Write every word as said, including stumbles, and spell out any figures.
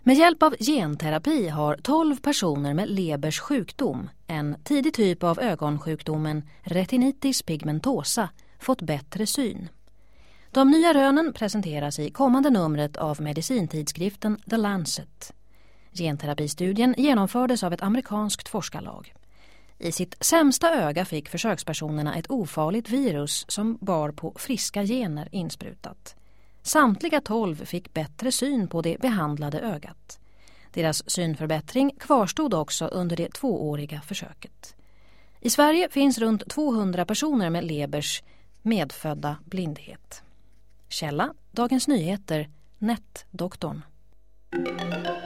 Med hjälp av genterapi har tolv personer med Lebers sjukdom, en tidig typ av ögonsjukdomen retinitis pigmentosa, fått bättre syn. De nya rönen presenteras i kommande numret av medicintidskriften The Lancet. Genterapistudien genomfördes av ett amerikanskt forskarlag. I sitt sämsta öga fick försökspersonerna ett ofarligt virus som bar på friska gener insprutat. Samtliga tolv fick bättre syn på det behandlade ögat. Deras synförbättring kvarstod också under det tvååriga försöket. I Sverige finns runt tvåhundra personer med Lebers medfödda blindhet. Källa: Dagens Nyheter, Nätdoktorn.